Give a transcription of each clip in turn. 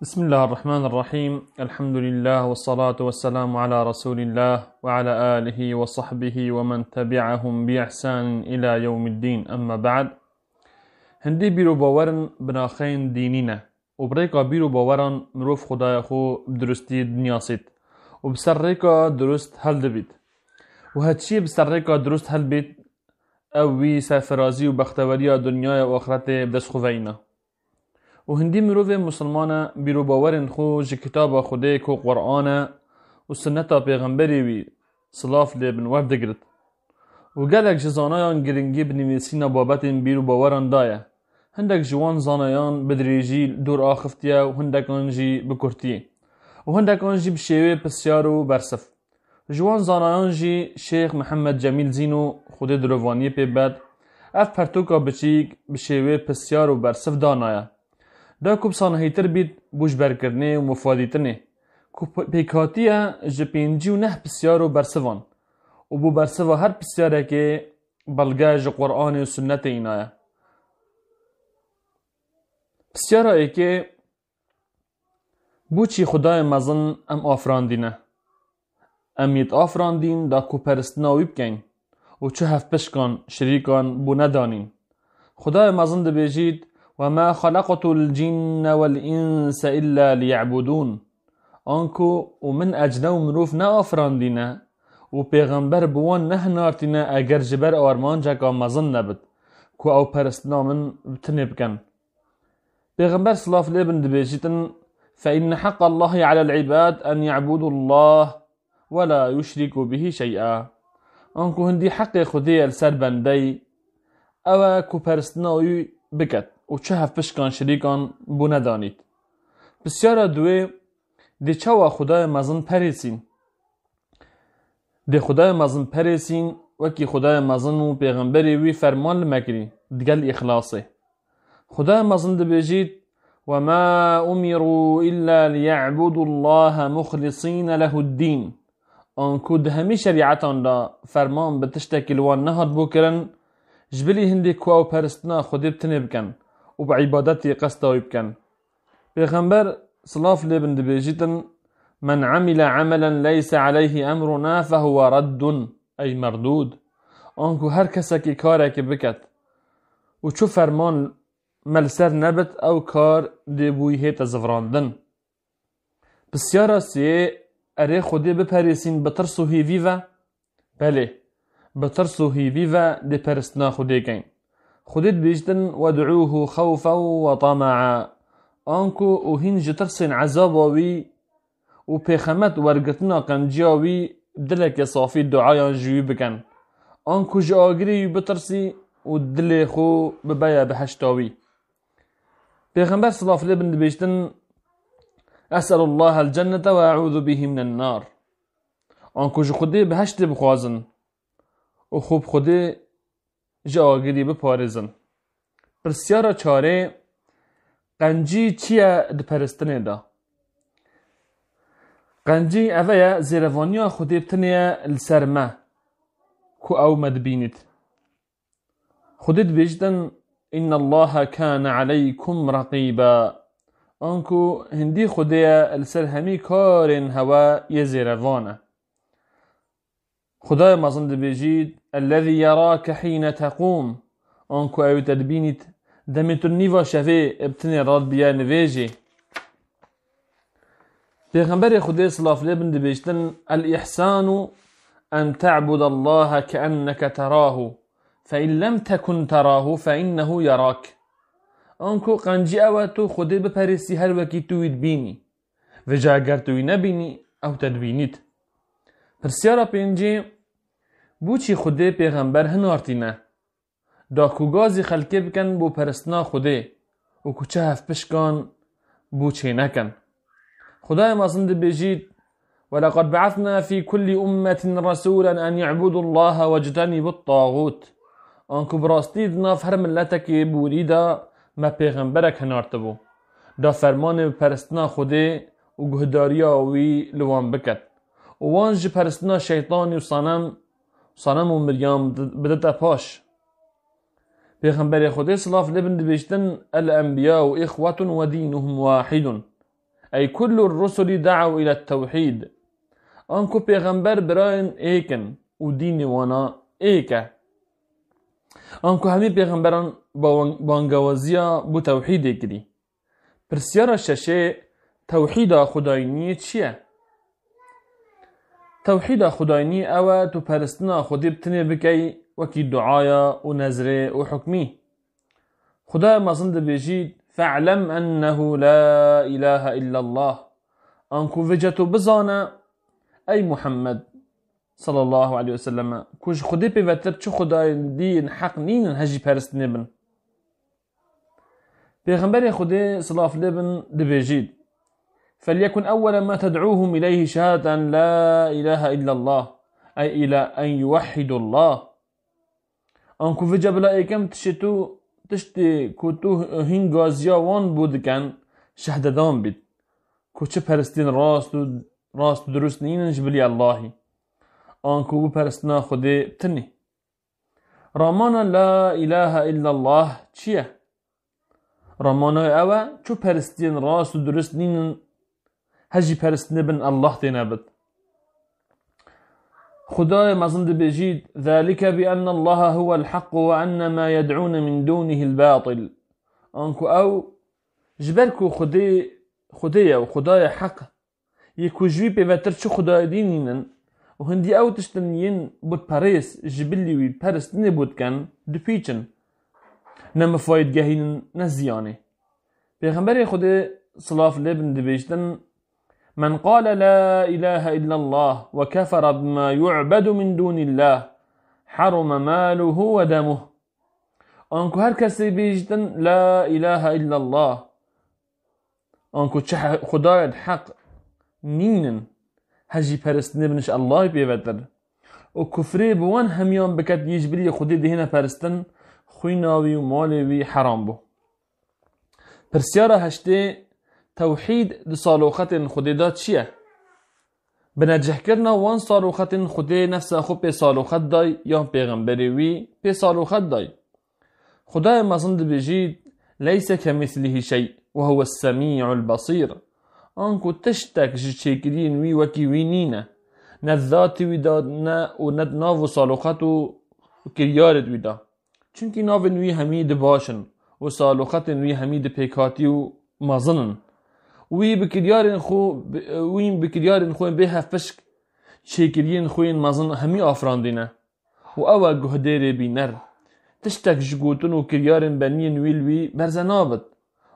بسم الله الرحمن الرحيم. الحمد لله والصلاة والسلام على رسول الله وعلى آله وصحبه ومن تبعهم بإحسان إلى يوم الدين. أما بعد، هندي بيرو باورن بناخين دينينا وبريكا بيرو باورن مروف خدايا خو بدرستي دنياسيت وبسر ريكا درست هل دبيت وهاتشي بسر ريكا درست هل بيت او وي سافرازي وبختوريا دنيا وآخرته بدس خوفينا. و هندی مروف مسلمانه بیرو باورن خو جه کتاب خوده کو قرآنه و سنتا پیغمبری وی صلاف لیبن ورد گرد و گلک جزانایان گرنگی بنویسین بابتن بیرو باوران دایه هندک جوان زانایان بدریجی دور آخفتیه و هندک آنجی بکرتیه و هندک آنجی بشیوه پسیار و برسف. جوان زانایان جی شیخ محمد جمیل زینو خوده دروانی پی بد اف پرتوکا بچیک بشیوه پسیار و برسف دانایه دا کوب سانهیتر بید بوش برکرنه و مفادیتنه کوب پیکاتیه جپینجی و نه پسیار و برسوان و بو برسوا هر پسیاره که بلگه جه قرآن و سنت اینایه پسیاره ای که بو چی خدای مزن ام آفراندینه امیت آفراندین دا کو پرستناوی بکن و چه هف پشکان شریکان بو ندانین. خدای مزن ده بیجید وما خلقت الجن والإنس إلا ليعبدون آنکو ومن أجنو مروف نا آفراندینه و پیغمبر بوان نه نارتینه اگر جبر آرمان جکا مزن نبد کو او پرستنا من بتنه بکن. پیغمبر صلاف لیبن دبیجیتن فإن حق الله على العباد أن يعبدوا الله ولا يشركوا به شيئا آنکو هندی حق خودی السر بندی او کو پرستناوی بکت و چه هف پشکان شریکان بو ندانید. بسیارا دوی دی چه و خدای مزن پریسین دی خدای مزن پریسین وکی خدای مزن و پیغمبری وی فرمان لمکری دگل اخلاصه. خدای مزن دی بیجید وما امروا إلا ليعبدوا الله مخلصين له الدين آنکو ده همی شریعتان دا فرمان بتشتکی لوان نهاد بو کرن جبلی هندی کو او پرستنا خودی بتنه بکن و با عبادتی قصداوی بکن. پیغمبر صلاف لیبن دبیجیتن من عمل عملا ليس عليه امرنا فهو رد ای مردود آنکو هر کسا که کاره که بکت و چو فرمان ملسر نبت او کار دی بوی هیت زفراندن. بسیارا سیه اره خودی بپریسین بترسو هیوی و بله بترسو هیوی و دی پرستنا خودی کن. خودت بیجتن ودعوه خوفا و طمعا آنکو او هنج ترسین عذاباوی و پیخمت ورگتنا قنجاوی دلک صافی دعایان جوی بکن آنکو جاگری بترسی و دل خو ببایا بحشتاوی. پیغمبر صلی الله علیه و بیجتن اسأل الله الجنة و اعوذ به من النار آنکو جو خودی بحشت بخوازن و خوب خودی جاگری بپارزن. پرسیارا چاره قنجی چیه ده پرستنه دا؟ قنجی اوه زیروانیا خودی بتنه لسرمه کو او مدبینید. خودت بیجدن ان الله كان عليكم رقيبا آنکو هندی خودی لسر همی کارن هوا یه زیروانه. خدای مزن بیجید الذي يراك حين تقوم آنکو او تدبینید دمیتون نیوا شفه ابتنی راد بیا نویجی. پیغمبر خدای صلاف لیبن بیجتن الإحسان أن تعبد الله كأنك تراه فإن لم تكن تراه فإنه يراك آنکو قنجی او تو خدای بپریسی هر وکی توید بینی و جا اگر توی نبینی او تدبینید. پرسیارا پینجی بو چی خوده پیغمبر هنارتینه دا کوگازی خلقه بکن بو پرستنا خوده و کوچه هف پشکان بو چه نکن. خدای مازند بیجید ولقد بعثنا في كل أمة رسولا أن يعبدوا الله واجتنبوا الطاغوت آنکو براستی دناف هر ملتک بوریدا ما پیغمبرک هنارتبو دا فرمان پرستنا خوده و گهداریا وی لوان بکد و وانج پرستنا شیطانی و صنم و مریم بدتا پاش. پیغمبر خدا صلاف لبن بیشتن الانبیاء و اخوة و دینهم واحد أي كل الرسل دعوا إلى التوحيد. أنكو پیغمبر براين ايكن و دين وانا ايكا. أنكو همي پیغمبران بانگوازيا بو توحيد اكري. پرسيارا ششه توحيد خدايني چيه؟ توحيد خدايني اوه تو پرستنا خودي بتنه بكي وكي دعايا و نظره و حكمي. خدا مازن بيجيد فاعلم أنه لا إله إلا الله. أنكو وجهتو بزانا أي محمد صلى الله عليه وسلم كوش خدي بيوتر چو خدای دين حق نين هجي پرست نبن. پیغمبر خدي صلى الله عليه وسلم دبيجيد فليكن أول ما تدعوهم إليه شهادة أن لا إله إلا الله أي إلى أن يوحدوا الله. أنكو في جبل أيكم تشتي كوتو هنگازيا وان بودكن شهددان بيد كو چه پرستين راست درست نينش بلي اللهي. آنكو بو پرستنا خودي بتني. رامانا لا إله إلا الله چيه؟ رامانا اوه چو پرستين راست درست نين هجي پرستن بن الله تنابد. خداي مزند بجيد ذلك بأن الله هو الحق وأن ما يدعون من دونه الباطل. أنكو أو جبركو خدي أو خداي حق يكو جوي بيوتر شو خداي دينينن وهندي أو تشتنين بود باريس جبلي وي باريس نبود كان دفيچن نم فايد جاهين نزياني. بيغمبري خدي صلاف لبن دبيجتن من قال لا إله إلا الله وكفر بما يعبد من دون الله حرم ماله ودمه. أنكو هر كسي بيجتن لا إله إلا الله أنكو خداي الحق نينن هجي پرست نبنش الله بيوتر و كفري بوان هميان بكت يجبري خدي دهنا پرستن خويناوي و مالوي حرام بو. پرسيارا هشته توحيد دي صالوخت خدي دا چيه؟ بنجح کرنا وان صالوخت خدي نفس خو پي صالوخت داي يان پیغمبري وي پي صالوخت داي. خداي مصند بجيد ليس كمثله شيء وهو السميع البصير. أنكو تشتك جيكرين وي وكي وينينا نذاتي ويدادنا و ند ناو صالوخاتو وكريارد ويدا چونكي ناوين وي هميد باشن و صالوخاتن وي هميد بيكاتي و مازنن وي بكريارن خو بيها فشك جيكرين خوين مازن همي آفراندينا و اوا گهدير بينر تشتك جگوتن و كريارن بنين ويلوي برزنابت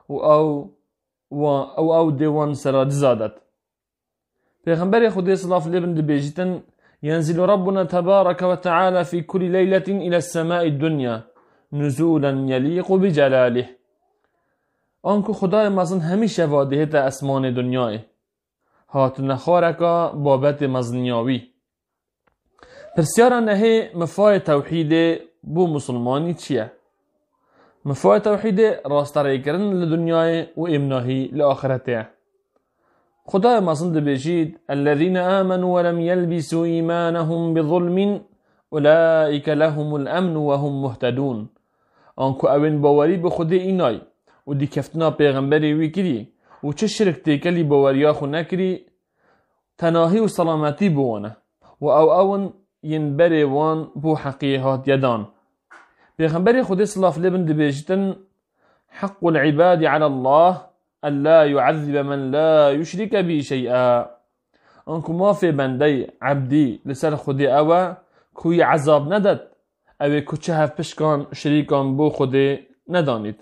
او ديوان سراد زادت. پیغمبر خدي صلى الله عليه وسلم بيجتن ينزل ربنا تبارك وتعالى في كل ليلة إلى السماء الدنيا نزولا يليق بجلاله. آنكو خدای مزن همیشه واده تا اسمان دنیای هات نخارکا بابت مزنیاوی. پرسیارا نهی مفای توحید بو مسلمانی چیه؟ مفای توحید راستره کرن لدنیای و امناهی لآخرته. خدای مزن بجید الذين آمنوا ولم يلبسوا إيمانهم بظلم أولئك لهم الأمن وهم مهتدون. آنکو اوین باوری به خود اینای و دی کفتنا پیغمبری وی کری و چه شرک تیکلی باوریا خو نکری تناهی و سلامتی بوانه و اون ینبری وان بو حقیقات یدان. پیغمبری خود صلی الله علیه و سلم بیجتن حق العباد على الله ألا يعذب من لا يشرك بي شيئا. انكو ما في بندي عبدي لسر خودي اوا كوي عذاب ندد او كو چه هف پشکان شريكان بو خودي ندانید.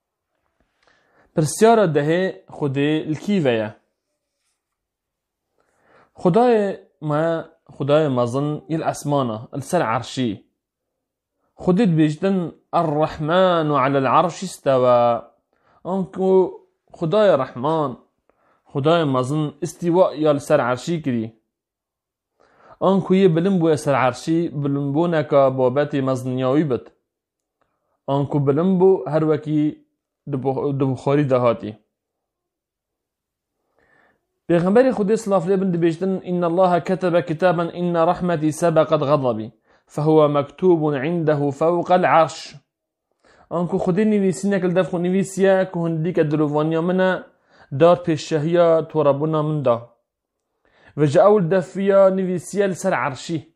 پرسیار ده خودي الكيوية خدای مظن الاسمانه السر عرشي خودت بيجدن الرحمن على العرش استوى. انكو خدای رحمان خدای مزن استواء یا سر عرشی کری. آنکو یه بلنبو سر عرشی بلنبو نکا بابت مزنیاوی بد. آنکو بلنبو هر وکی دو بخاری دهاتی. پیغمبر خودی صلی الله علیه و سلم بیجتن ان الله كتب كتابا ان رحمتي سبقت غضبي فهو مكتوب عنده فوق العرش. آنکو خودی نویسی نکل دفخو نویسیه که هندی که دلوانیا منه دار پیشهیا تو ربنا من دا و جاول دفیا نویسیه لسر عرشی.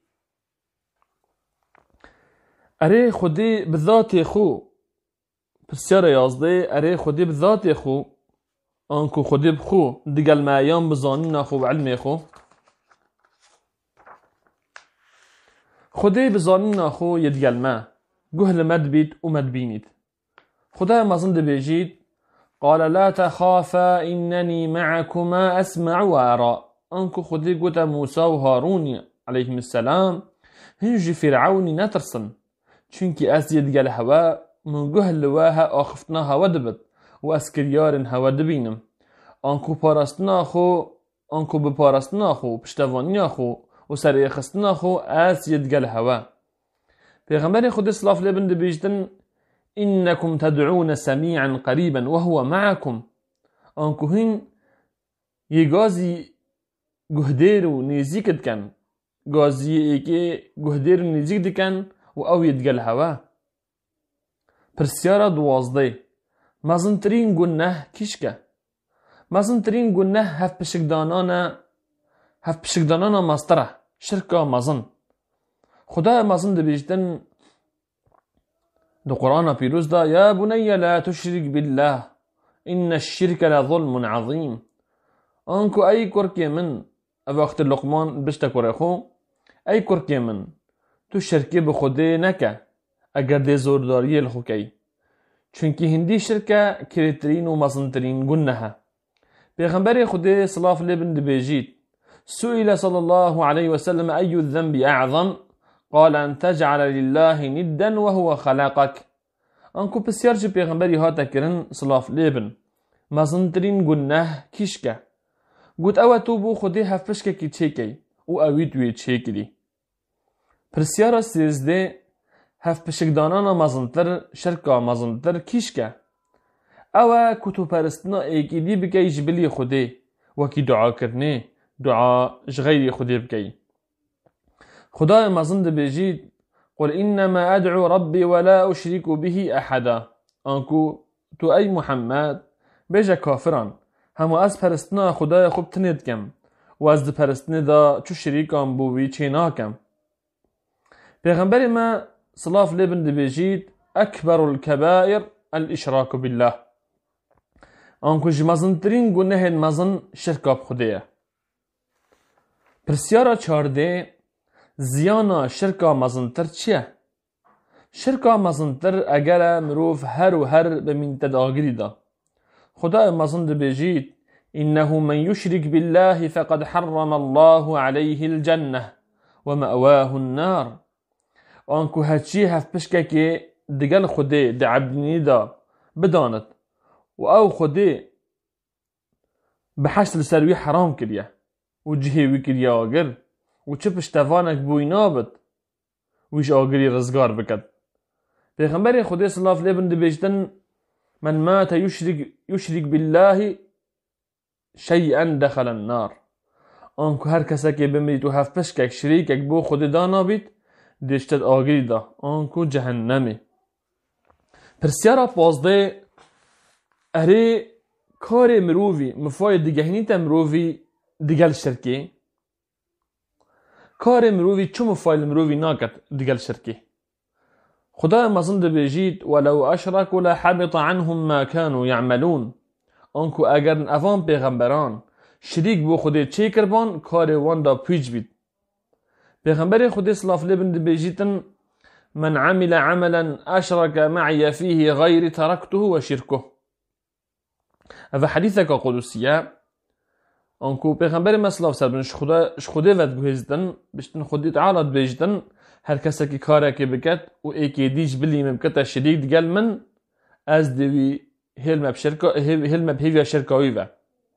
اره خودی بذات خو بسیار 11 اره خودی بذات خو آنکو خودی بخو دگل مایان بزانی نخو و علم خو خودی بزانی نخو یدگل ما گهل مد بید و مد بینید. خدا مازن دبیجید قال لا تخافا إنني معكما أسمع وأرى. أنكو خدي قوتا موسى وهارون عليهم السلام هنجي فرعوني نترسن چونكي أسيد قال هوا من قهل لواها آخفتناها ودبت وأسكريار هوا دبينم. أنكو بارستناخو أنكو بپارستناخو پشتوانياخو وسريخستناخو أسيد قال هوا. پیغمبر خود صلاف لبن دبيجدن إنكم تدعون سميعا قريبا وهو معكم. أنكو هين يغازي گهديرو نزيك دكن غازي ايكي گهديرو نزيك دكن و او يدگل هوا. پرسيارا 12 مزنترين گناه كيشكا؟ مزنترين گناه هف پشکدانانا مستره شركا مزن. خدا مزن دبيجدن دو قرآن پیروز دا یا بنی لا تشرك بالله إن الشرك لظلم عظيم. أنكو أي كركي من وقت لقمان بشتا كوريخو أي كركي من تو شركي بخوده نكا اگر دي زورداري الخوكي چونكي هندي شركة كريترين و مزنترين گنها. پیغمبر خوده صلاف لبن دبيجيت سئل صلى الله عليه وسلم أي الذنب أعظم قال أن تجعل لله ندا وهو خلقك. أنكو بسيار جي پیغمبري هاتا كرن صلاف لبن مزنترين گناه كيشكا قلت أوا توبو خودي هفشكا كي تشيكي و اويد وي تشيكي. پرسيارا 13 هفشك دانانا مزنتر شركا مزنتر كيشكا؟ أوا كتو پرستنا ايكي دي بكي جبلي خودي وكي دعا كرني دعا جغيري خودي بكي. خدا مزند بيجيد قل إنما أدعو ربي ولا أشرك به أحدا. أنكو تو أي محمد بيجا كافران همو از پرستنا خدای خوب تنید کم و از پرستنی دا چو شریکان بوی چینا کم. پیغمبر ما صلاف لبن دبیجید اکبر الكبائر الاشراك بالله. آنکو جمازنترین گناه مزن شرکاب خودیه. پرسیارا 14 زیانا شرکا مزنتر چیه؟ شرکا مزنتر اگر مروف هر و هر بمین تداغری دا. خدا مزن دبيجيت إنه من يشرك بالله فقد حرم الله عليه الجنة ومأواه النار. أنكو هاتشي هفبشكا كي دقال خدي دعبني دا بدانت و او خدي بحشت لسروي حرام كريا وجهي وكريا آگر و چه پشتوانك بوي نابد ويش آگري رزگار بكد. پیغمبر خدي صلى الله عليه وسلم دبيجتن من مات يشرك بالله شيئا دخل النار. آنکو هر کسی که بمیرید و هفت پشکک شریکک بو خود دانا بید دیشتد آگری دا آنکو جهنمه. پرسیارا 15 اره کار مرووی مفای دیگهینیت مرووی دیگل شرکی؟ کار مرووی چو مفای مرووی ناکد دیگل شرکی؟ خدا مزند بيجيت ولو أشركوا لحبط عنهم ما كانوا يعملون. آنکو اگر اوان پیغمبران شریک بو خود چه کربان کار وان دا پیج بید. پیغمبر خود صلاف لبن بيجيتن من عمل عملا أشرك معي فيه غير تركته وشركه. هذا حديثك قدسية. آنکو پیغمبر مسلاف سربن شخوده ود بهزدن بشتن خودی تعالى بيجتن هر کسی که کاره که بکد و ایکی دیج بلی ممکتا شریک دگل من از دوی هلم بهیوی شرکاوی و.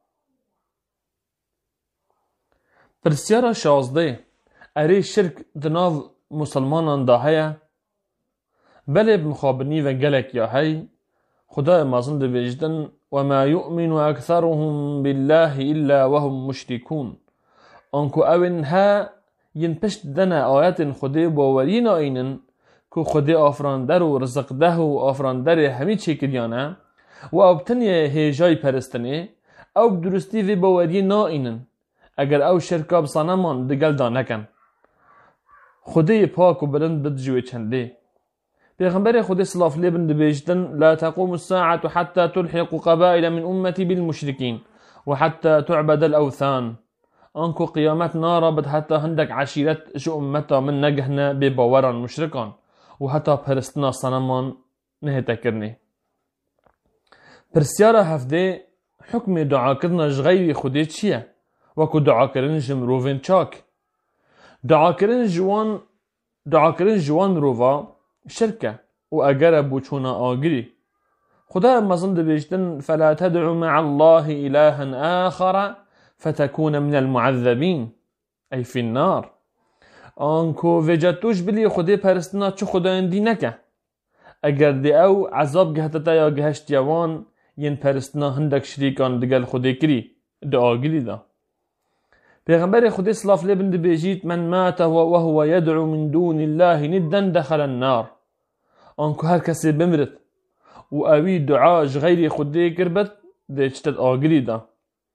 پرسیارا 16 اره شرک دناو مسلمانان دا هیا بله بمخابنی و گلک یا هی. خدا مازن دو وجدن وما يؤمن أكثرهم بالله إلا وهم مشركون. آنکو اون ها ين پشت دنا آیت خدا باورین آینن که خدا آفراندر و رزقده و آفراندر همی چه کریانه و ابتنی هیجای پرستنه او بدرستی وی باوری نائینن اگر او شرکا بصنمان دگل دا نکن. خدای پاک و بلند بدجوی چنده. پیغمبر خدا صلی الله علیه و بیجتن لا تقوم الساعة حتى تلحق قبائل من امتی بالمشركين وحتى تعبد الاوثان. آنکو قیامت ناربط حتی هندک عشیرت جو امتا من نگهنه به باوران مشرکان و حتی پرستنا صنمان نه تکرنه. پرسیارا هفته حکم دعا کردن غیر خودی چیه؟ وکو دعا کردن جمروفین چاک. دعا کردن جوان روفا شرکه و اگر بوچونا آگری. خدا مزند بیجتن فلا تدعو مع الله إلها آخر فتكون من المعذبين أي في النار. آنکو وجدتوش بلی خودی پرستنا چو خدایندی نکه. اگر دی او عذاب گهتتا یا گهشت یوان ین پرستنا هندک شریکان دگل خودی کری دعا گلی دا. پیغمبر خودی صلی الله علیه و بیجید من مات وهو يدعو من دون الله ندا دخل النار. آنکو هر کسی بمرد و اوی دعاش غیر خودی کربت دی چتد آگلی دا.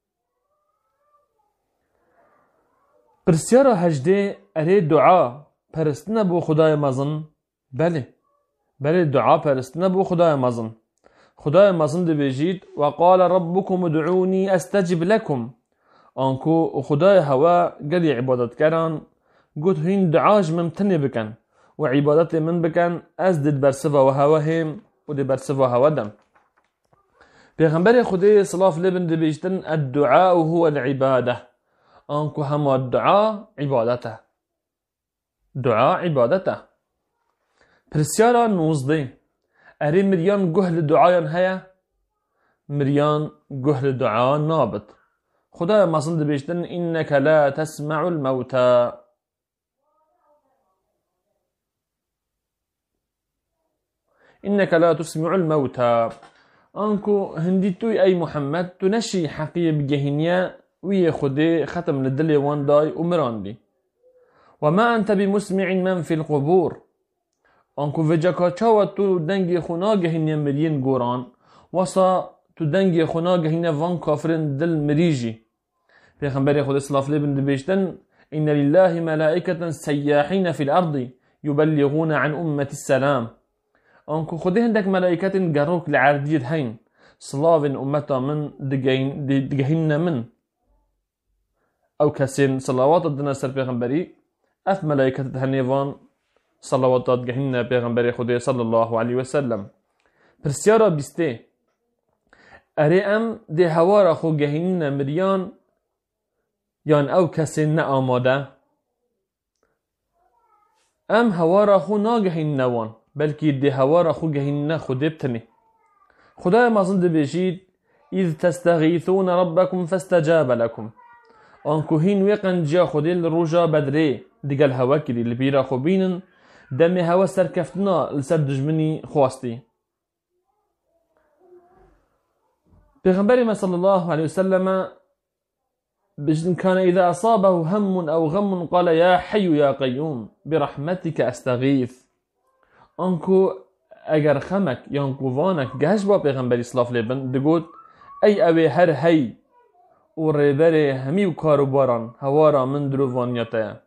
پرسیارا هجده اره دعا پرستنه بو خدای مزن؟ بله دعا پرستنه بو خدای مزن. خدای مزن دی بیجید وقال ربكم ادعوني استجب لكم. آنکو خدای هوا گلی عبادت کران گوت هین دعاش ممتنی بکن و عبادت من بکن از دید برسوا و هوا هم و دی برسوا هوا دم. پیغمبر خدای صلی الله علیه و دی بیجتن الدعاء هو العباده. آنکو هما دعا عبادته. دعا عبادته. پرسیارا 19 اری مریان گهل دعایان هیا؟ مریان گهل دعا نابد. خدا مصند بیشتن انك لا تسمع الموتى. انك لا تسمع الموتى. انكو هندي توي اي محمد تنشي حقية بجهنيا ويا خدي ختم للدلي وان داي ومراندي. وما انت بمسمع من في القبور. انكو فجاكا چاوا تو دنگي خونا جهنيا مرين گوران وصا تو دنگي خونا جهنيا وان كافرين دل مريجي. پیغمبر خدا صلی الله علیه و بیجتن ان لله ملائکة سیاحین في الارض يبلغون عن امة السلام. انکو خدا هندک ملائکت گروک لعردیت هین صلاف امتا من دگهین من او کسین صلوات دنا سر پیغمبری اف ملائکت هنیوان صلواتات گهین پیغمبر خدا صلی الله علیه و سلم. پرسیارا بیسته اره ام ده هوارا خو گهین مریان یان او کسی نه آماده ام هوا را خو ناگهین نوان بلکه ده هوا را خو گهین نه خوده بتنی. خدای مازن ده بیشید اذ تستغیثون ربکم فاستجاب لکم. آنکو هین ویقن جا خودی لروجا بدره دیگل هوا کری لبیرا خو بینن دم هوا سرکفتنا لسر دجمنی خواستی. پیغمبر ما صلی الله علیه وسلم بجن كان إذا أصابه هم أو غم قال يا حي يا قيوم برحمتك أستغيث. أنكو أجر خمك ينكو فانك جهش با پیغمبری صلاف لبن دقود أي أبي هر هي وريبري همي وكارو باران هوارا من درو فانياتا.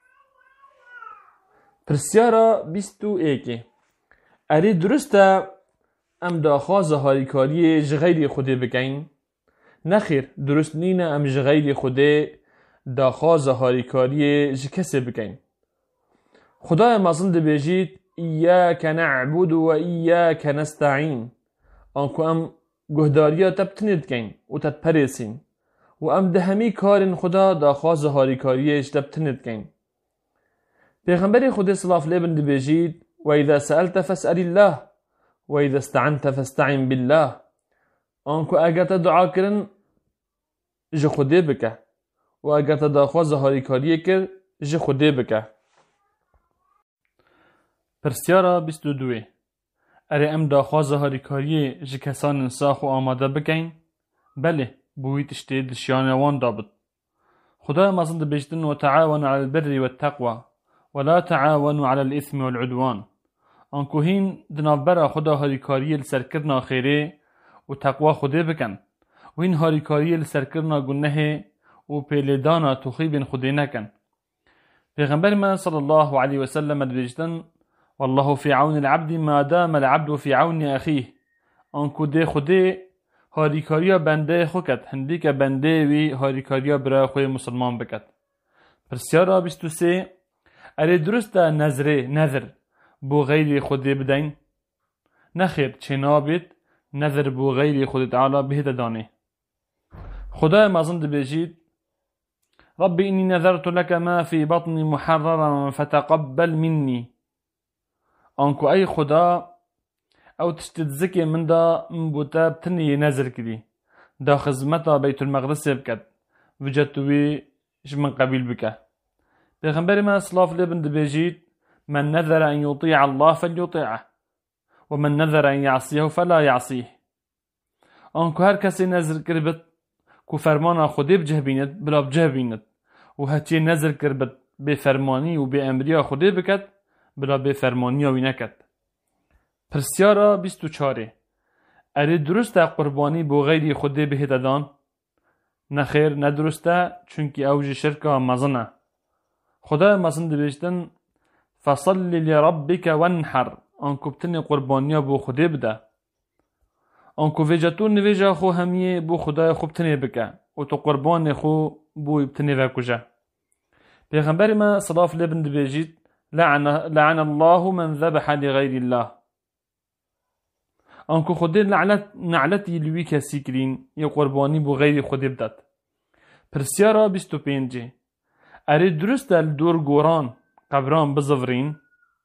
پرسیارا 21 اری درسته ام داخوا زهاری کاری جغیری خودی بکن؟ نخیر درست نینه ام جغیری خودی داخوا زهاری کاری جکسی بکن. خدای مازن بیجید ایاک نعبد و ایاک نستعین. آنکو ام گهداریا تبتنید کن و تتپریسین و ام دهمی کارین خدا داخوا زهاری کاری تبتنید کن. پیغمبر خدا صلی الله علیه و بیجید و اذا سألت فاسأل الله و اذا استعنت فاستعن بالله. آنکو اگر دعا کرن جه خوده بکه و اگر داخوا زهاری کاری کر جه خوده بکه. پرسیارا 22 اره ام داخوا زهاری کاری جه کسان انساخ و آماده بکن؟ بله بوی تشتید دشیانوان دابد. خدا مازند بیجتن و تعاون على البر والتقوى ولا تعاونوا على الإثم والعدوان. آنکو هین دنابرا خدا هاری کاری لسرکرنا خیره و تقوی خوده بکن و این هاریکاری لسرکرنا گنه و پیلدانا تخیب خودی نکن. پیغمبر من صلی الله علیه و سلم دبیجتن والله في عون العبد ما دام العبد في عون اخيه. آنکو ده خودی هاریکاریا بنده خوکت هندی که بنده وی هاریکاریا برای خوی مسلمان بکت. پرسیارا 23 اره درست نظر بو غیر خودی بدین؟ نخیر چنابید نظر بو غیر خود تعالی بهت دانه. خدای مازن دبیجید رب إني نذرت لك ما في بطني محررا فتقبل مني. آنکو ای خدا او تشتدزکی من دا مبوتا بتنی نظر کدی دا خزمتا بیت المقدس بکد وجدتوی من قبیل بکه. پیغمبر ما صلاف لبن دبیجید من نذر أن يطيع الله فليطيعه ومن نذر أن يعصيه فلا يعصيه. آنکو هر کسی نظر کربت کو فرمان خودی بجه بیند بلا بجه بیند و هچی نظر کربت به فرمانی و به امریا خودی بکد بلا به فرمانی وی نکد. پرسیارا 24 اره درسته قربانی بو غیری خودی بهت دان؟ نخیر ندرسته چونکی اوج شرکا مزنه. خدا مزن دبیشتن فصل لربک وانحر. آنکو بتنی قربانیا بو خودی بده. آنکو ویجتون نویجا خو همیه بو خدای خوب تنی بکه و تو قربان خو بو بتنی وکجه. پیغمبر ما صلاف لبن دبیجید لعن الله من ذبح لغیر الله. آنکو خودی نعلتی لوی کسی کرین یا قربانی بو غیر خودی بدد. پرسیارا 25 اره درست دور گوران قبران بزورین؟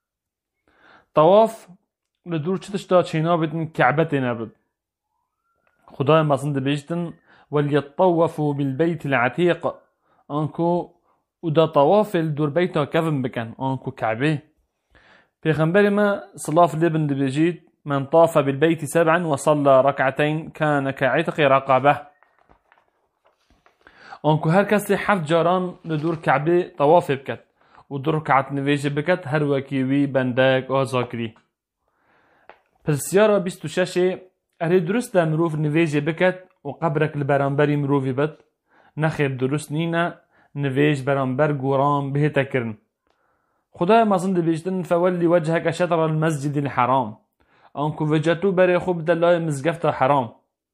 طواف لدور چتشتا چینا بدن کعبت نبد. خدای مازن دبیجتن وليطوفوا بالبيت العتيق. آنکو و دا طواف الدور بیتا کفن بکن آنکو کعبه. پیغمبر ما صلاف لبن دبیجید من طاف بالبيت 7 وصلى ركعتين كان كعتق رقبه. آنکو هر کسی 7 جاران لدور کعبه طواف بکد و 2 رکعت نویجه بکد هر وکیوی بندک آزاکری. پرسیارا 26 اره درست مروف نویجه بکد و قبرک لبرانبری مروفی بد؟ نخیر درست نینا نویج برانبر گوران به تکرن. خدای مازن دبیجتن فولی وجهک شطر المسجد الحرام. آنکو وجهتو بری خوب دلای مزگفت حرام.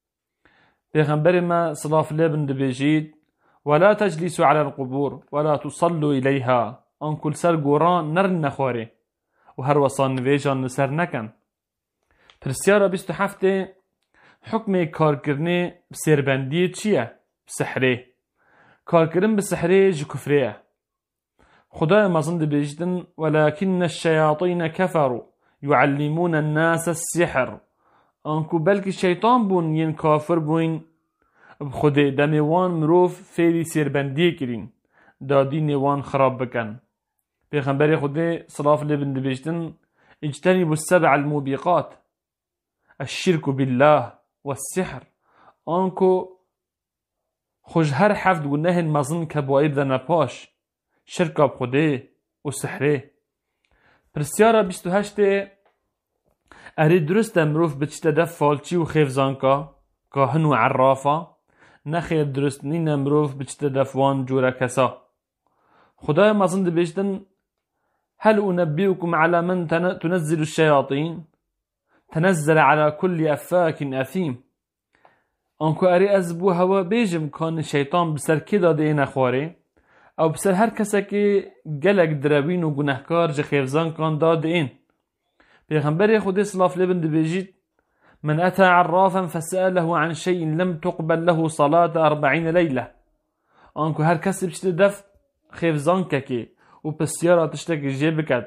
پیغمبر ما صلاف لبن دبیجید ولا تجلسوا على القبور ولا تصلوا إليها. آنکو سر گوران نر نخواره و هر وصان نویجان نسر نکن. پرسیارا 27 حکم کارکرنه بسیربندی چیه؟ بسحره. کارکرن بسحره جی کفره. خدای مازن دبیجدن ولكن الشياطين كفروا يعلمون الناس السحر. آنکو بلکه شیطان بون ین کافر بون بخود دمیوان مروف فیری سیربندی کرین دادی نیوان خراب بکن. پیغمبر خود صلاف لبن دبیجدن اجتنبوا السبع الموبقات الشرك بالله والسحر. آنکو خوش هر 7 گناه مزن کبایر دن پاش شرک بخوده و سحره. پرسیارا 28 اره درست مروف بچته دف فالچی و خیفزانکا کاهن و عرافا؟ نخیر درست نین مروف بچته دفوان جورا کسا. خدای مزن دبیجدن هل أنبئكم على من تنزل الشياطين؟ تنزل على كل أفاك أثيم. آنکو اری از بو هوا بیجم کان شیطان بسر کی داده نخواره او بسر هر کسی که گلک دروین و گناهکار جخیفزان کان داده این. پیغمبر خود صلاف لبن دبیجید من أتى عرافا فسأله عن شيء لم تقبل له صلاة 40 ليلة. آنکو هر کسی بچه دف خیفزان که و پسیارا تشتک جیب بکد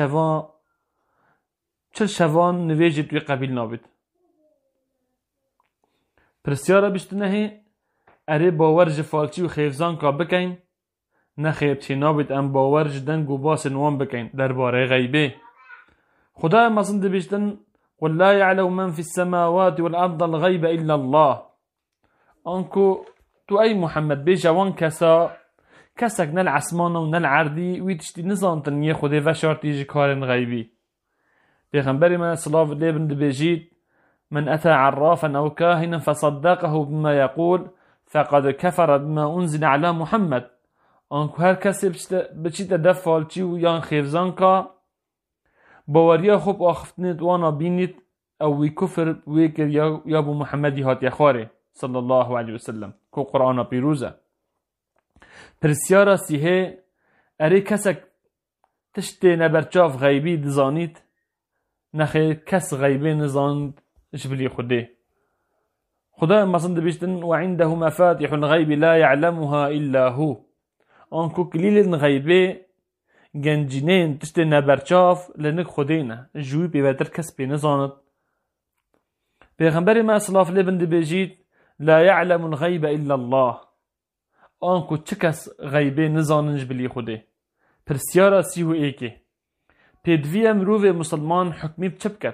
40 شوان نویجی توی قبیل نابید. پرسیارا بشتنه اره باورج فالچی و خیفزان کا بکین؟ نخیر چی نابید ام باورج دنگ و باس نوان بکین در باره غیبه. خدای مصند بشتن قل لا يعلم من في السماوات والأرض الغيب إلا الله. آنکو تو ای محمد بی جوان کسک نل عسمان و نل عردی وی تشتی نزانتن یه خوده و شارتی جی کارن غیبی. پیغمبر من صلاف لیبن دبیجید من أتى عرافا أو كاهنا فصدقه بما يقول فقد كفر بما أنزل على محمد. آنکو هر کسی بچیت دفالچی و یان خیرزان کا باوریا خوب آخفتنید وانا بینید او وی کفر ویکر یا بو محمدی هات یخواره صلی الله علیه وسلم کو قرآن پیروزه. پرسیارا سیه اری کسک تشتی نبرچاف غیبی دزانید نخیر کس غیبی نزاند جبلی خوده. خدا مصند بیشتن و عنده مفاتح الغیب لا يعلمها الا هو. آنکو کلیل غیبی گنجینین تشتی نبرچاف لنک خودینه جوی بیوتر کس بی نزاند. پیغمبر ما صلاف لبند بیجید لا يعلم الغیب الا الله. آنکو چه کس غیبی نزاننج بلی خوده. پرسیارا سی و ایکی پیدوی مروف مسلمان حکمی بچه بکد.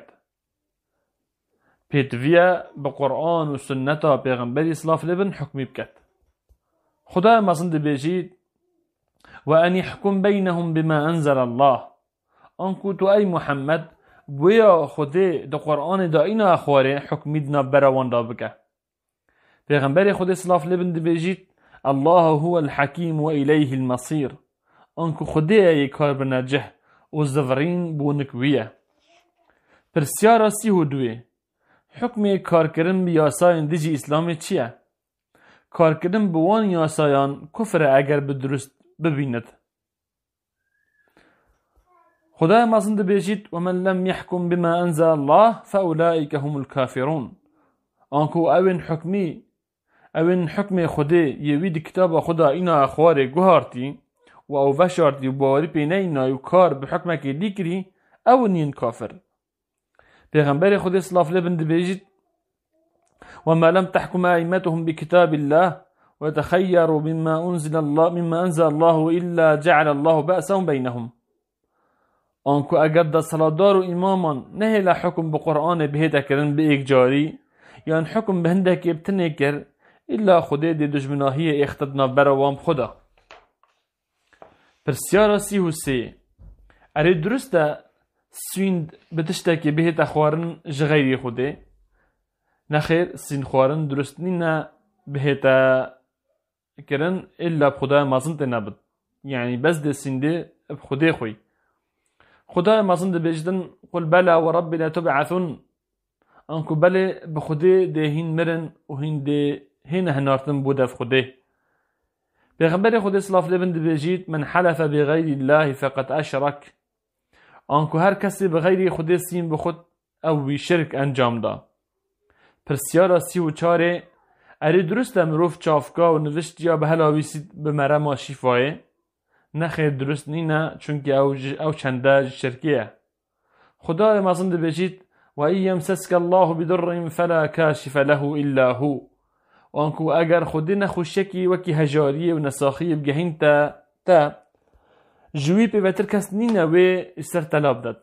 پیدوی با قرآن و سنتا پیغمبری صلاف لبن حکمی بکد. خدا مصند بیجید وأن يحكم بينهم بما أنزل الله. آنکو تو ای محمد ویا خوده دا قرآن دا اینا اخواره حکمی دنا براوان دا بکه. پیغمبر خود صلاف لبن بیجید الله هو الحكيم وإليه المصير. آنکو خوده ای کار بنجه و زفرین بونکویه. پرسیارا سی و دوی حکم کار کردن بی یاساین دیجی اسلامی چیه؟ کار کردن بوان یاسایان کفر اگر بدرست ببیند. خدا مازند بیجید ومن لم يحكم بما انزل الله فاولئك هم الكافرون. آنکو اوین حکم خدا یوید کتاب خدا اینا اخوار گوهارتی و او وشارتی و باوری پینه اینا و کار به حکمه که دیگری او نین کافر. پیغمبر خدا صلاف لبند بیجید وما لم تحكم ائمتهم بكتاب الله وتخيروا مما انزل الله الا جعل الله بأسهم بينهم. آنکو اگر دا صلادار و امامان نهلا حکم بقرآن بهیده کرن به ایک جاری یا حکم به هنده که ابتنه کر الا خوده دی دجمناهی اختدنا براوام خدا. پرسیارا سی و سی اری درسته سویند بتشته که بهیده خوارن جغیری خوده؟ نخیر سین خوارن درست نینه بهیده کرن الا بخدا مازنت نبد. یعنی بس ده سینده بخدا خوی. خدا مازنت بجدن قل بلا و رب لا تبعثن. انکو بله بخدا ده هین مرن و هین ده هین هنارتن بوده بخدا. پیغمبر خدا صلاف لبند بجید من حلف بغیر الله فقط اشرک. انکو هر کسی بغیر خدا سین بخود او وی شرک انجام دا. پرسیارا سی و چاره اری درست مروف چافکا و نوشت یا به هلاویسید به مرما شیفایه؟ نخیر درست نینه چونکه او چنده شرکیه. خدا مازند بجید و ای یمسسک الله بدر فلا کاشف له الا هو. و انکو اگر خودی نخوشکی وکی هجاریه و نساخی بگهین تا جوی پیوتر کس نینه و سر طلاب داد.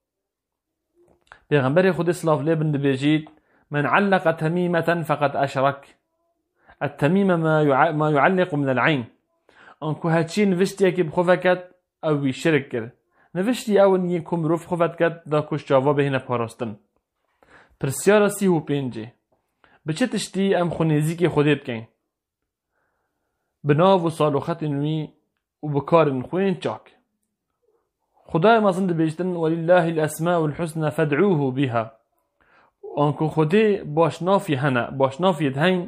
پیغمبر خود صلاف لبند بجید من علق تمیمة فقد اشرک. التميمة ما يعلق من العين. انكو هاتشي نفشتي كي بخوفكت او يشرك كر نفشتي او نيكم روف خوفكت دا كوش جواب هنا پاراستن. پرسیارا سی و پینجه بچه تشتی ام خونیزی که خوده بکن بناو و صالوخت نوی و بکار خوین چاک. خدای مازند بیشتن ولله الاسماء الحسنى فادعوه بها. انكو خوده باشنافی هنه باشنافی دهین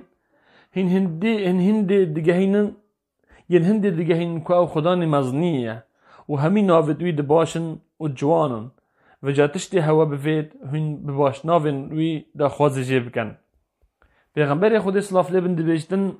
هند دگهینن ین هند دگهین که او خدا نمزنیه و همین ناوید وید باشن و جوانن و جاتشتی هوا بفید هن بباش ناوین وی دا خوازجه بکن. پیغمبر خود صلاف لبند بیشتن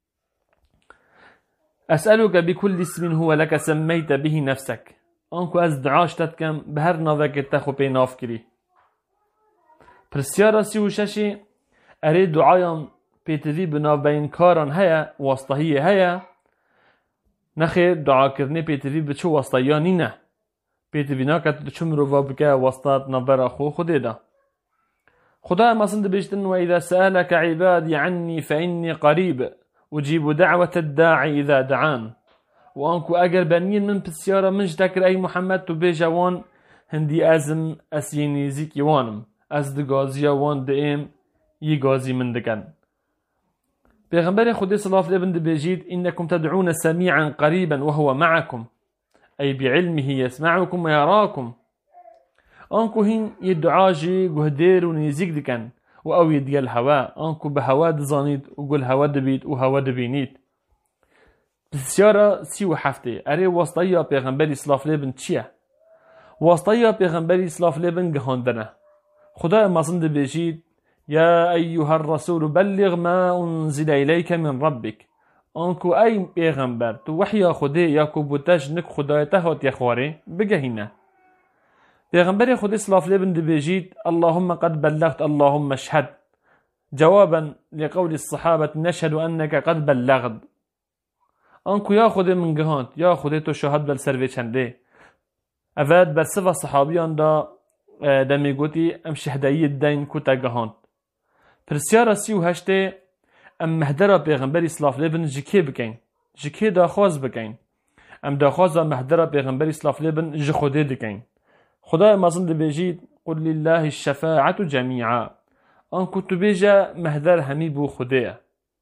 اسألوك بكل اسم هو لك سميت به نفسك. انکو از دعاش تدکم به هر ناوک تخو پی ناف کری. پرسیارا سی و ششی اری دعایم پیتوی بناو بین کاران هیا واسطهی هیا نخیر دعا کرنی پیتوی بچو واسطهیانی نه پیتوی ناکت چون رو بکه واسطات نبرا خوده دا. خدا مصند بیشتن و اذا سألك عبادي عني فإني قريب اجيب دعوة الداعي اذا دعان. و انکو اگر بنین من پسیارا منش تکر ای محمد تو بیجوان هندی ازم اسینیزی کیوانم از دگازی وان دئیم یی گازی من دکن. پیغمبر خدا صلی الله علیه و بجید انکم تدعون سمیعا قریبا وهو معكم ای بعلمه يسمعكم ويراكم. آنکو هین یه دعاجی گهدیر و نیزیک دکن و او یدیل هوا آنکو به هوا دزانید و گل هوا دبید و هوا دبینید. بسیارا 37 اره واسطه پیغمبری صلی الله علیه و چیه؟ واسطه پیغمبری صلی الله علیه و گهاندنه. خدا مازن بجید یا ایها الرسول بلغ ما انزل الیک من ربک. آنکو ای پیغمبر تو وحی خدا یا کو بوتاج نک خدایته هات یخواره بگهینه. پیغمبر خدا صلی الله علیه و بجید اللهم قد بلغت اللهم اشهد جوابا لقول الصحابه نشهد انك قد بلغت. آنکو یا خدا من گهاند یا خدا تو شهاد بل سر چنده. اواد بر صفه صحابیان دا دمی گوتی ام شهدایی دین کتا گهاند. پرسیارا 38 ام مهدر پیغمبری صلی الله علیه و جکی بکن جکی داخواز بکن ام داخواز مهدر پیغمبری صلی الله علیه و جخوده دکن. خدا مازن بجید قل لله الشفاعة جميعا. آنکو تو بیجا مهدر همی بو خوده.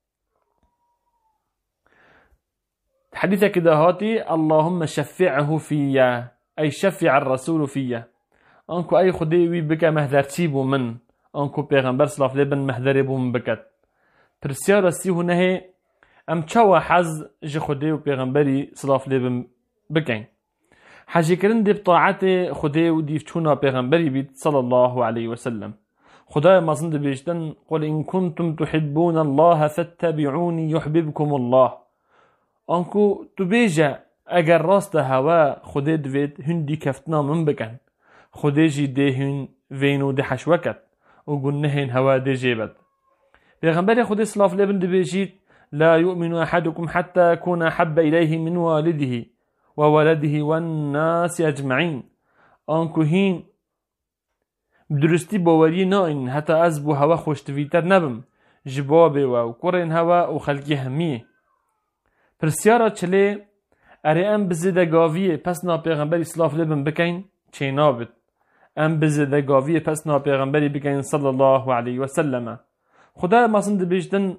حديث كده هاتي اللهم شفعه فيا أي شفع الرسول فيا. أنكو أي خديوي بك مهدر تيبو من أنكو پیغمبر صلی الله علیه و مهدر بو من بكت. پرسیار سیهو نهی ام چوا حز جه خديو پیغمبری صلی الله علیه و بکن. حجی کرن دی بطاعت خديو دیف چونا پیغمبری بید صلی الله علیه و سلم. خدای مازن دی بیشتن قل إن كنتم تحبون الله فاتبعوني يحببكم الله. آنکو تو بیجا اگر راست هوا خدا دوید هندی کفتنا من بکن خدا جی ده هن وینو ده حشوکت و گنه هن هوا ده جیبت. پیغمبر خدا صلی الله علیه و بجید لا يؤمن احدكم حتى يكون احب اليه من والده وولده والناس اجمعين. آنکو هین بدرستی باوری ناین حتی از بو هوا خوشتویتر نبم جباب و کرین هوا و خلقی همیه. پرسیارا چلی اره ام بزده گاویه پس نا پیغمبری صلی الله علیه و بکن چه نابد. ام بزده گاویه پس نا پیغمبری بکن صلی الله علیه و سلم. خدا ماسند بیجدن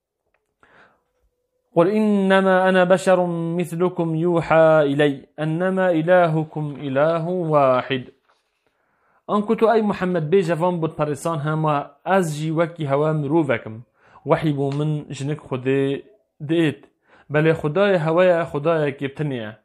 قل انما انا بشر مثلكم يوحى الي انما الهكم اله واحد. آنکو تو ای محمد بیجا وان بود پرسان هما از جی وکی هوا مروفکم وحی بو من جنک خدا دید بله خدای هوای خدای کبتنیه.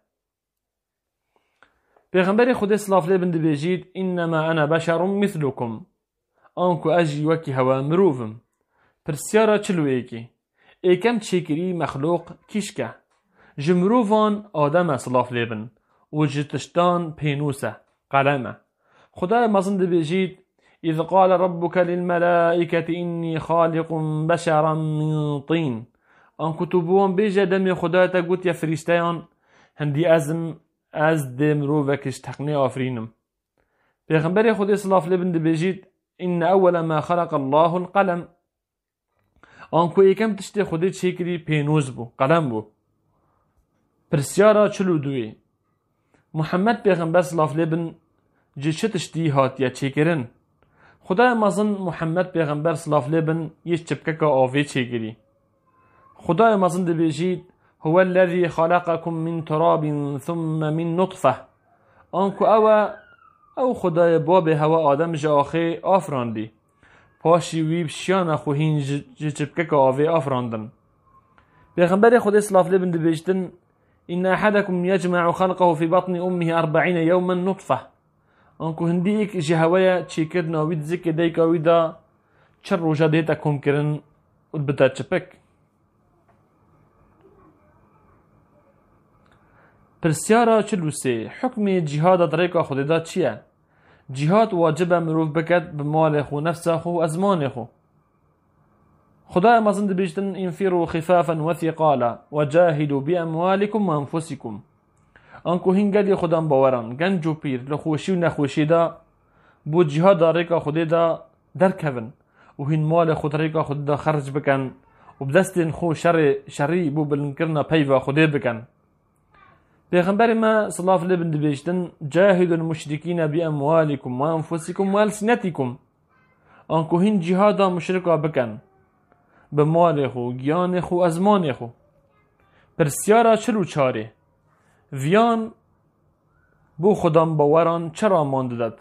پیغمبر خدا صلی الله علیه و بجید انما انا بشر مثلكم. آنکو اجی وکی هوا مروفم. پرسیارا چلوه کی ایکم چکری مخلوق کشکه جمروفان آدم صلی الله علیه و جتشتان پینوسه قلمه. خدای مازن بجید اذ قال ربك للملائكة اني خالق بشرا من طين. آن کتبوان بیجا دمی خدا تا گوت یا فریشتیان هندی از دم رو وکش تقنی آفرینم. پیغمبر خدا صلی الله علیه و بجید ان اول ما خلق الله القلم. آن کو یکم تشتی خدا چیکری پینوز بو قلم بو. پرسیارا چلو دوی محمد پیغمبر صلی الله علیه و جی چه تشتی هات یا چیکرن. خدا مازن محمد پیغمبر صلی الله علیه و یه چپکه آوی چیکری. خدای مازن بجید هو الذي خلقكم من تراب ثم من نطفه. آنکو او خدای باب هوا آدم جاخه آفراندی پاشی ویب شیان خوهین جچبکه آوه آفراندن. پیغمبر خدا صلی الله علیه و بجدن ان احدكم يجمع خلقه في بطن امه 40 يوما نطفه. آنکو هندی ایک جهوه چیکر ناوید زک دیکاوی دا چر روژا دیتا کم کرن و بتا چپک. پرسیارا چلوسه حکم جهاد طریقا خود دا چیه؟ جهاد واجبه مروف بکد بمال خو نفسه خو ازمان خو. خدای مازن بیشتن انفروا خفافا وثقالا وجاهدوا باموالكم وانفسكم. آنکو هنگلی خودم باوران گنج و پیر لخوشی و نخوشی دا بود جهاد طریقا خود دا درکون و هن مال خود طریقا خود دا خرج بکن و بدستن خو شری بو بلنکرنا پیوا خود بکن. پیغمبر ما صلی الله علیه و بیشتن جاهدوا المشرکین باموالکم وانفسکم والسنتکم. آنکو هین جهادا مشرکا بکن به مال خو گیان خو ازمان خو. پرسیارا چلو چاره ویان بو خودم باوران چرا مانده داد؟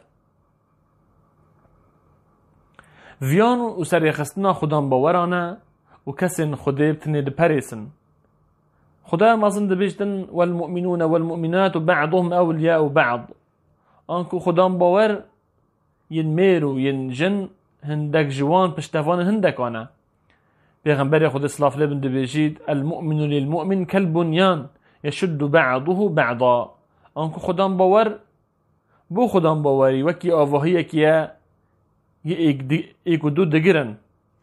ویان و سریخستنا خودم باورانه و کسین خوده بتنه دپریسن. خدا مازن دبیجتن والمؤمنون والمؤمنات بعضهم اولیاء بعض. آنکو خودم باور ین میرو ین جن هندک جوان پشتوان هندکانه. پیغمبر خود اسلاف لبن دبیجید المؤمن للمؤمن كالبنيان يشد بعضه بعضا. آنکو خودم باور بو خودم باوری وکی آواهی که ایک و دو دگرن.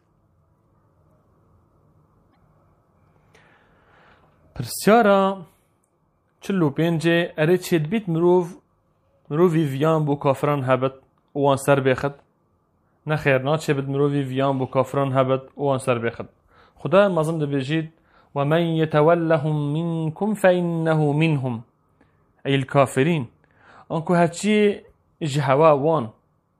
پرسیارا 45 اره چید بیت مروفی ویان بو کافران هبت وان سر بخد؟ نخیر ناچه بید مروفی ویان بو کافران هبت وان سر بخد. خدا مازم دبیجید ومن يتولهم منكم فإنه منهم ای الكافرین. آنکو هرچی جهوا وان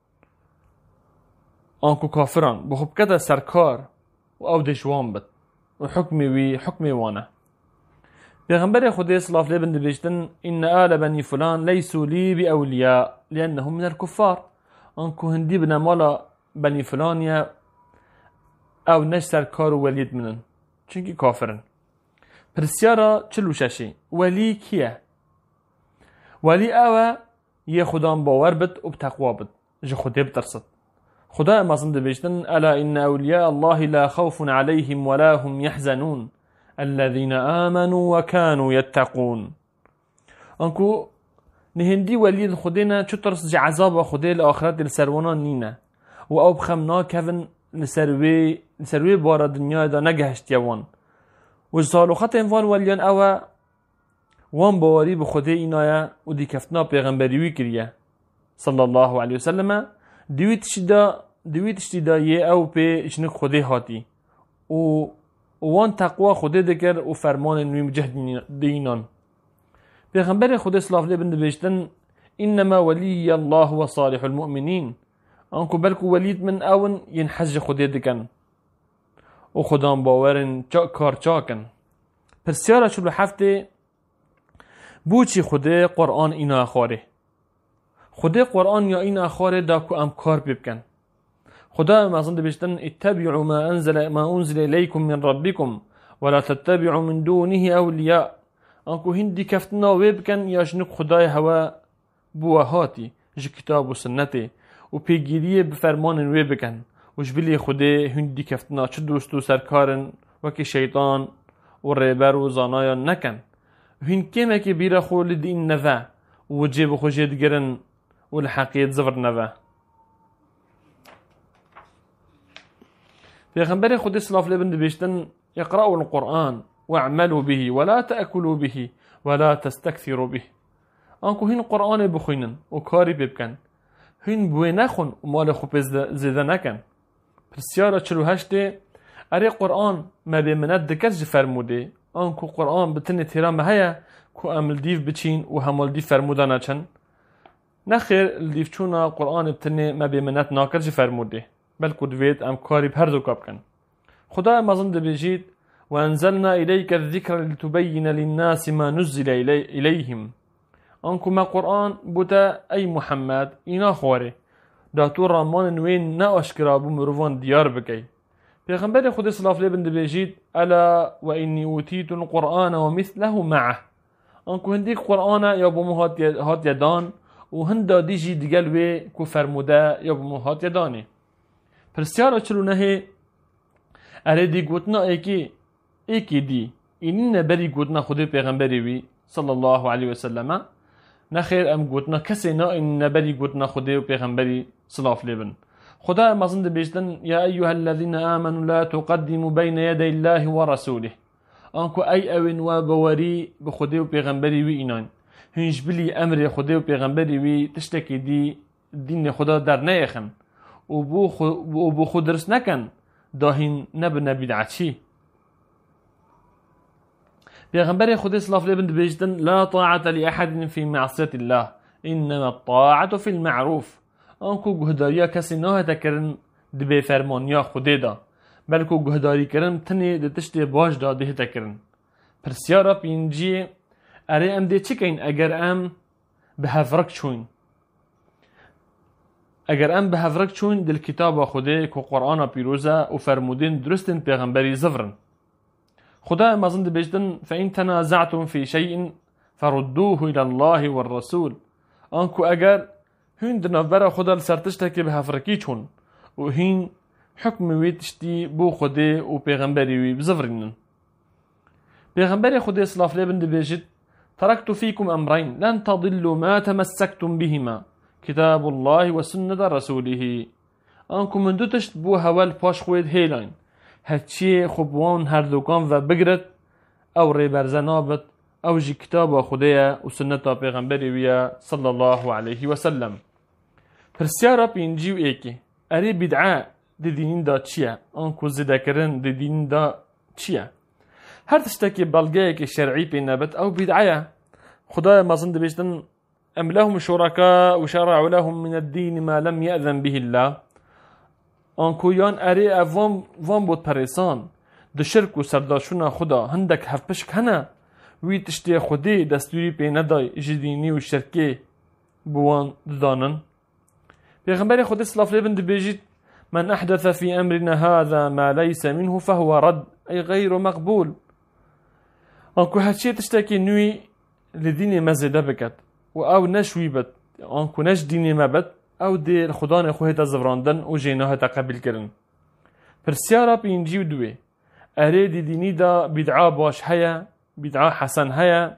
آنکو کافران بخوب کده سرکار و او دشوان بد و حکمی وانه. پیغمبر خدا صلی الله علیه و آله ان آل بني فلان ليسوا لي بأولياء لأنهم من الكفار. آنکو هندی بنا مالا بني فلانیا او نش سرکار و ولید منن چونکی کافرن. پرسیارا 46 ولی کیه؟ ولی اوه یه خدام باور بد و بتقوا بد جه خوده بترسد. خدا امازم دبیجتن الا ان اولیاء الله لا خوف عليهم ولا هم يحزنون الذين آمنوا وكانوا يتقون. انکو نهندی ولید خودینا چو ترس جه عذاب خوده الاخرت لسروانان نینه و او بخمنا کفن لسروی بارا دنیا دا نگهشت یوان و جسالوخت انوال ولیان اوه وان باوری به خوده اینایه و دی کفتنا پیغمبریوی کریه صلی الله علیه وسلم. دویتشتی دا یه او پی اشنک خوده هاتی و وان تقوی خوده دکر و فرمان نویم جهد دینان. پیغمبر خود صلی الله علیه و بیشتن انما ولی الله و صالح المؤمنین. آنکو بلکو ولید من اون ینحج خوده دکن و خودان باورن کار چاکن. پرسیارا 47 بوچی خوده قرآن اینا خاره؟ خوده قرآن یا اینا خاره دا کو ام کار ببکن. خدا مازن دبیشتن اتبعوا ما انزل الیکم من ربکم ولا تتبعوا من دونه اولیاء. انکو هندی کفتنا وبکن یا جنک خدای هوا بوهاتی ج کتاب و سنته و پیگیری بفرمان وبکن و جبلی خوده هندی کفتنا چه دوستو سرکارن وکی شیطان و ریبر و زانایان نکن. هین کمه که بیره خول دین نوه و جیب خوشید گرن و الحقیت زفر نوه. پیغمبر خود صلی الله علیه و بیشتن اقرأوا القرآن واعملوا به ولا تأكلوا به ولا تستكثروا به. آنکو هین قرآن بخوینن و کاری ببکن. هین بوی نخون و مال خوب زیده نکن. پرسیارا 48 اره قرآن ما به منت دکرج فرموده. آنکو قرآن بتنه تیران هیا کو عمل دیو بچین و همال دیو فرمودانه چن. نخیر دیو چونا قرآن بتنه ما به منت ناکرج فرموده بلکو دوید ام کاری بهر دو کاب کن. خدا مازن دبیجید وانزلنا الیک الذکر لتبین للناس ما نزل الیهم. آنکو ما قرآن بوده ای محمد اینا خواره دا تو رامان نوین نا اشکرابو مروان دیار بکی. پیغمبر خود صلی الله علیه و بیجید الا و انی اوتیت القرآن و مثله معه. آنکو هندیک قرآن یا بومو هات یدان و هندا دیجی دیگل وی کو فرموده یا بومو هات یدانه. پرسیارا 49 اره دی گوتنا ایکی دی اینی نبری گوتنا خود پیغمبری وی صلی الله علیه و سلم. نخیر ام گوتنا کسی نا این نبری گوتنا خود پیغمبری صلی الله علیه و خدا مازن بیشتن یا ایها الذين آمنوا لا تقدموا بين يدي الله ورسوله. آنکو ای اوین و بواری به خدا و پیغمبری وی اینان هنج بلی امر خدا و پیغمبری وی تشتکی دی دین خدا در نیخن و بو خود درست نکن داهین نبنه بدعچی. پیغمبر خدا صلی الله علیه و بیشتن لا طاعت لأحد في معصیت الله انما الطاعت في المعروف. آنکو گهداریا کسی نه تکرن دبی فرمانیا خوده دا بلکو گهداری کرن تنی ده تشتی باش دا ده تا کرن. پرسیارا پینجی اره ام ده چی کن اگر ام به هفرک چوین؟ اگر ام به هفرک چوین دل کتاب خوده که قرآن پیروزه و فرمودین درستین پیغمبری زفرن. خدا مازن ده بجدن فإن تنازعتم في شيء فردوه إلى الله والرسول. آنکو اگر هین دنابرا خدا لسرتشتا که به هفرکی چون و هین حکم وی تشتی بو خوده و پیغمبری وی بزفرینن. پیغمبر خدا صلاف لیبن ده بجد تركت فيكم أمرين لن تضلوا ما تمسكتم بهما كتاب الله وسنة رسوله. آنکو من دو تشت بو هول پاش خوید هیلاین هرچی خوبوان هر دوکان و بگرد او ریبرزنابت او جی کتاب خدایا و سنت پیغمبری ویا صلی الله علیه و سلم. پرسیارا پینجی و ایکی اری بدعا دی دینین دا چیه؟ آنکو زده کرن دی دینین دا چیه؟ هر تشتکی بلگه که شرعی پی نبت او بدعا. خدای مازن دی بیشتن ام لهم شركاء وشرعوا لهم من الدين ما لم يأذن به الله. آنکو یان اری وان بود پریسان ده شرک و سرداشون خدا هندک هفپشک هنه وی تشتی خودی دستوری پی ندای جدینی و شرکی بوان دانن. پیغمبر خود صلاف لیبن ده بیجید من احدث في امرنا هذا ما ليس منه فهو رد ای غیر مقبول. آنکو هرچی تشتکی نوی لدین مزیده بکد و او نشوی بد آنکو نش دینی مبد او دیر خدا نخوه تا زفراندن و جیناه تا قبل کرن. پرسیارا پینجی و دوی اره دی دینی دا بدعا باش هیا بدعا حسن هیا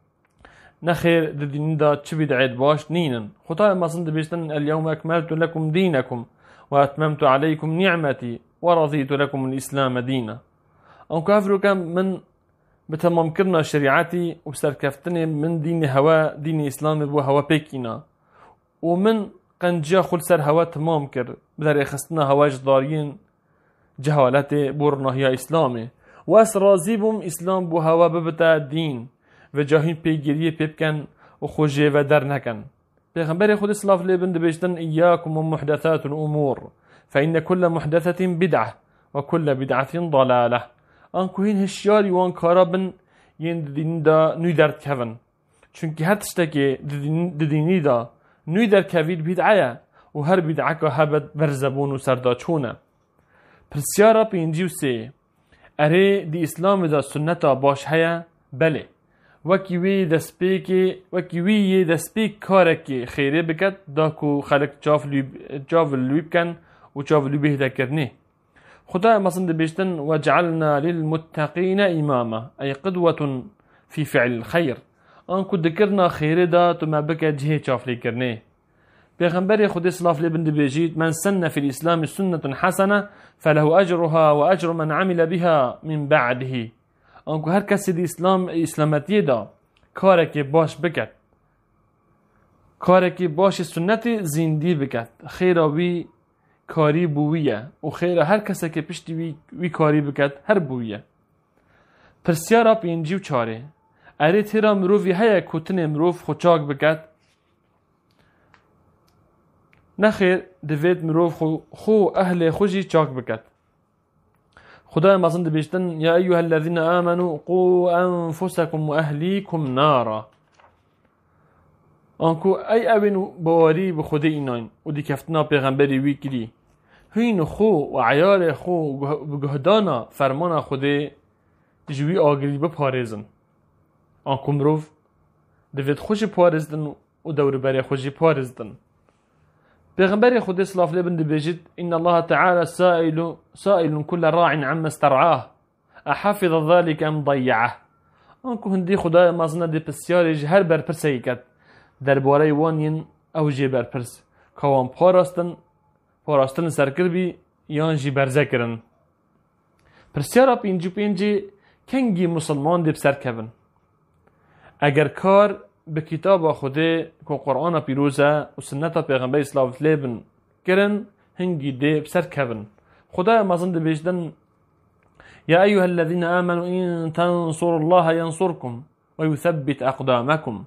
نخیر دی دینی دا چه بدعید باش نینن. خدا مصن دی بیشتن اليوم اکملت لكم دینکم و اتممت علیکم نعمتی و رضیت لكم الاسلام دینا. انکو افرو کم من بتمام کرنا شریعتی و سرکفتن من دین هوا دین اسلام بو هوا پیکینا و من قنجا خل سر هوا تمام کرد بدر اخستنا هواج دارین جهالت برناهی اسلامه و اس راضی بوم اسلام بو هوا ببتا دین و جاهین پیگیری پیبکن و خوجه و در نکن. پیغمبر خود صلاف لیبن دبیشتن ایاکم و محدثات الامور فإن كل محدثة بدعه و كل بدعه ضلاله. آنکو هین هشیاری وان کارابن ین دین دا نوی درد کون چونکه هر تشتکی دینی دا نوی در کوید بدعه و هر بدعه که هبت برزبون و سرداچونه. پرسیارا پینجی و سه اره دی اسلام دا سنتا باش هیا بله وکی وی دسپیک کارکی خیره بکد دا کو خلق جاو لویب کن و جاو لویبه دا کرنه. خدا مصند بیشتن وجعلنا للمتقین اماما ای قدوة في فعل الخير. آنکو دکرنا خیره دا تو ما بکد جه چافلی کرنه. پیغمبر خود صلاف لیبن بیجید من سن في الاسلام سنة حسنة فله اجرها و اجر من عمل بها من بعده. آنکو هر کسی دی اسلامتی دا کارکی باش بکد کارکی باش سنت زندی بکد خیره وی کاری بویه و خیره هر کسی که پشتی وی کاری بکد هر بویه. پرسیارا پینجی و چاره اره تیرا مروفی هیا کتن مروف خوچاک بکد نخیر دوید مروف خو اهل خوشی چاک بکد. خدا مازن بیشتن یا ایها الذين آمنوا قوا انفسكم و اهلیکم نارا. آنکو ای اوین بواری به خود ایناین و دی کفتنا پیغمبری وی کری هین خو و عیار خو بگهدانا فرمان خود جوی آگری بپارزن. آنکو مروف دوید خوش پارزدن و دور بری خوشی پارزدن. پیغمبر خود صلاف لیبن بیجید ان الله تعالی سائل كل راع عما استرعاه احافظ ذلك ام ضيعه. آنکو هندی خدا مازن دی پسیاری هر بر پرسی کد درباره وانین او جی بر پرس کوام پاراستن سرکر بی یان جی برزه کرن. پرسیارا پینجی کنگی مسلمان دی بسر کبن اگر کار به کتاب خوده که قرآن پیروزه و سنت پیغمبر اسلام لیبن کرن هنگی دی بسر کبن. خدا مازن دی بیشتن یا ایها الذين آمنوا این تنصروا الله ينصركم و یثبت اقدامكم.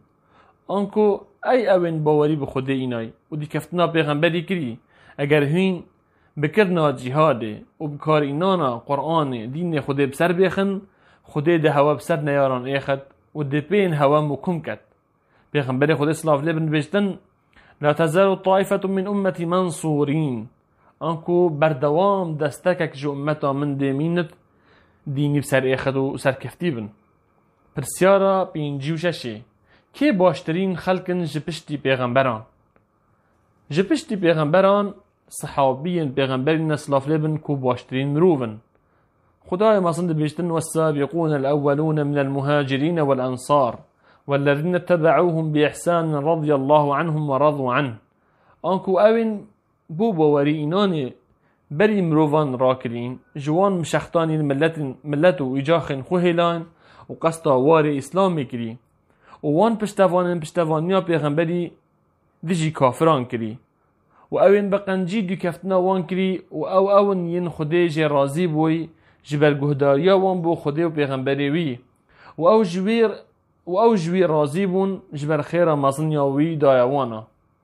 آنکو ای اوین باوری به خود اینای و دی کفتنا پیغمبری کری اگر هین بکرنا جهاده و بکارینانا قرآن دین خود بسر بخن، خود ده هوا بسر نیاران ایخد و ده پین هوا مکم کد. پیغمبر خود صلاف لبن بجتن لا تزال طائفة من امتی منصورین، انکو بردوام دستکک جو امتا من دیمینت دینی بسر ایخد و سر کفتی بن. پرسیارا پینجی و ششه که باشترین خلقن جپشتی پیغمبران؟ جپشتی پیغمبران صحابین پیغمبرین صلاف لبن کو باشترین مروفن. خدای مصند بیشتن والسابقون الأولون من المهاجرين والأنصار والذين اتبعوهم بإحسان رضي الله عنهم ورضوا عنه. انکو اوین بوبا ورینان بری مروفان راکرین جوان مشختانی ملت و ایجاخن خوهلان و قصدا وار اسلام کری و وان پشتوانیا پیغمبری دیجی کافران کری و اوین بقنجی دی کفتنا وان کری و اون ین خوده جی رازی بوی جبر گهداریا وان بو خوده و پیغمبری وی و او جویر رازی بون جبر خیر مازنیا وی دایوانا.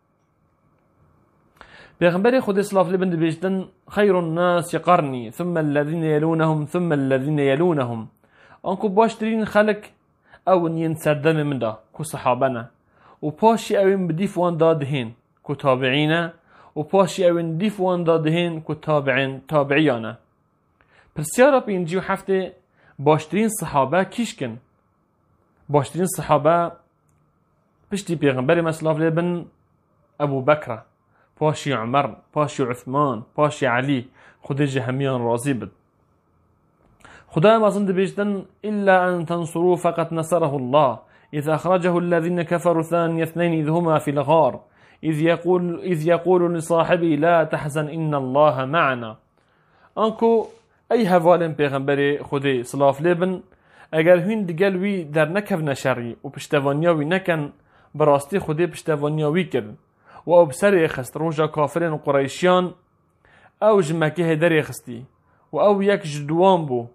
پیغمبر خود صلاف لبن بیشتن خیر الناس قرنی ثم الذين يلونهم ثم الذين يلونهم. انکو باشترین خلق اون ین سردم من دا کو صحابنا و پاشی اوین بدیف وان دادهین کو تابعینا و پاشی اوین دیف وان دادهین کو تابعیانا. پرسیارا پینجی و هفته باشترین صحابه کیشکن؟ باشترین صحابه پشتی پیغمبر مسلاف لبن ابو بکر، پاشی عمر، پاشی عثمان، پاشی علی، خود جهمیان راضی بد. خدای مازند بیشتن إلا أن تنصروا فقط نصره الله إذ أخرجه الذين كفروا ثاني اثنين إذ هما في الغار إذ يقول لصاحبه لا تحزن إن الله معنا. انکو ای هوالن پیغمبر خودی صلاف لبن اگر هین دیگل وی در نکف نشری و پشتوانیاوی نکن براستی خودی پشتوانیاوی کرد و او بسر خست روژا کافرین و قریشیان او جمکه در خستی و او یک جدوان بو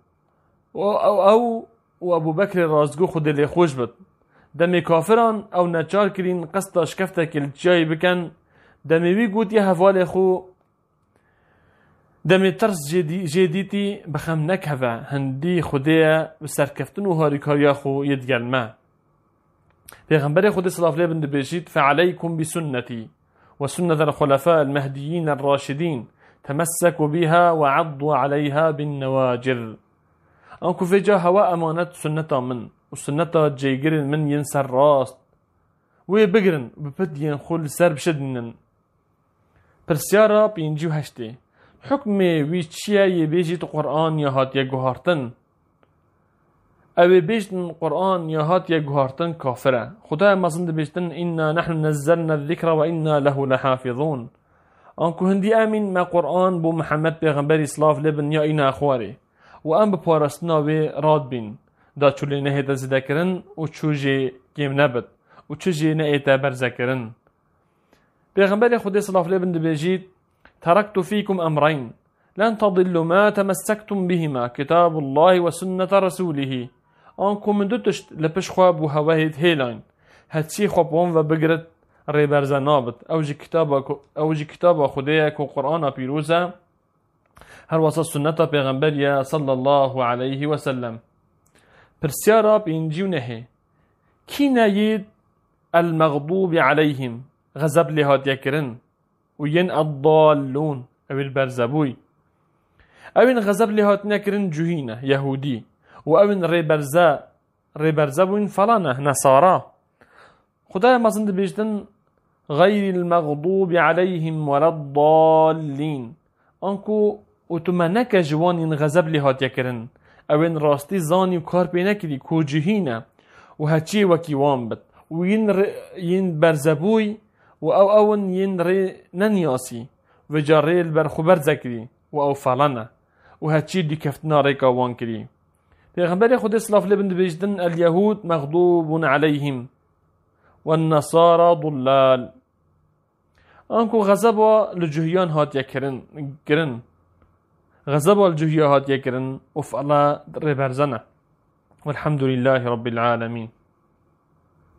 و ابو بکر رازگو خود لی خوش بد. دمی کافران او نچار کرین قصد شکفته کل جای بکن دمی وی گوت یه حوال خو دمی ترس جدیتی بخم نکهوه هندی خوده بسرکفتن و هاریکاریا خو یدگل ما. پیغمبر خود صلاف لبن دبیشید فعلیکم بسنتی و سنة الخلفاء المهدیین الراشدین تمسكوا بها وعضوا عليها بالنواجر. انکو فيجا هوا امانت سنتا من و سنتا جيگرن من ينسر راست وی بگرن بپد ينخل سر بشدنن. پرسیارا پینجی و هشته حکم وی چیه یبیجید قرآن یا هات یا گوهارتن؟ اوی بیجتن قرآن یا هات یا گوهارتن کافره. خدای مازند بیجتن إنا نحن نزلنا الذكر وإنا له لحافظون. انکو هندی امین ما قرآن بو محمد پیغمبری صلاف لبن یا اینا اخواری و ام بپارستناوی راد بین دا چولی نهیتا زده کرن و چوجی گیم نبد و چوجی نهیتا برزه کرن. پیغمبر خودی صلاف لبن دبیجید تركت فيكم أمرين لن تضلوا ما تمسكتم بهما كتاب الله وسنة رسوله. انكم من دوتشت لبش خواب و هواهيت هيلاين هتسي خوابون و بگرد ريبرزا نابت او جي كتاب خديه كو قرآن بيروزا هر وسط سنة پیغمبر صلى الله عليه وسلم. پرسیارا بینجیو نهي كي نايد المغضوب عليهم غضب لهات يكرن وين الضالون او البرزبوي اوين غضب لهات نكرن جهينة يهودي و اوين ريبرزبوين فلانه نصارى. خدای مازند بیشتن غير المغضوب عليهم ولا الضالين. انكو اتمنك جوان غضب لهات يكرن اوين راستي زاني و كار بينكري كو جهينة و هاتشي وكيوان بد وين برزبوي و اون ين ري ننياسي و جاري البرخبر ذكري و او فلانه و هاتشي دي كفتنا ريكا وان كري. پیغمبر خود صلاف لبن بیجدن اليهود مغضوب عليهم والنصارى ضلال. انكو غضبا لجهيان هات يكرن غضبا لجهيان هات يكرن وفعلا ربرزنه. والحمد لله رب العالمين.